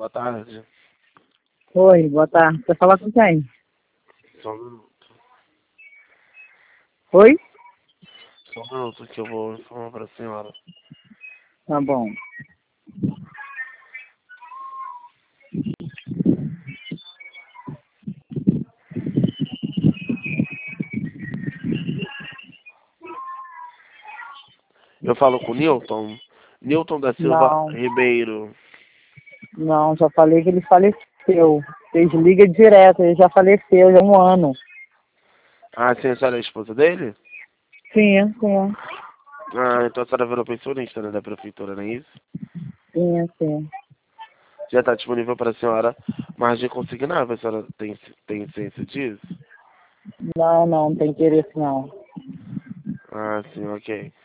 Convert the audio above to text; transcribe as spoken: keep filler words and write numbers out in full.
Boa tarde. Oi, boa tarde. Quer falar com quem? Só um minuto. Oi? Só um minuto que eu vou informar para a senhora. Tá bom. Eu falo com o Newton. Newton da Silva Não, Ribeiro. não, já falei que ele faleceu. Vocês ligam direto, ele já faleceu já há um ano. Ah, sim, a senhora é a esposa dele? Sim, sim, Ah, então a senhora virou pensionista, né, da prefeitura, não é isso? sim, sim. Já está disponível para a senhora margem consignável, a senhora tem, tem ciência disso? Não, não, não tem interesse não. Ah, sim, ok.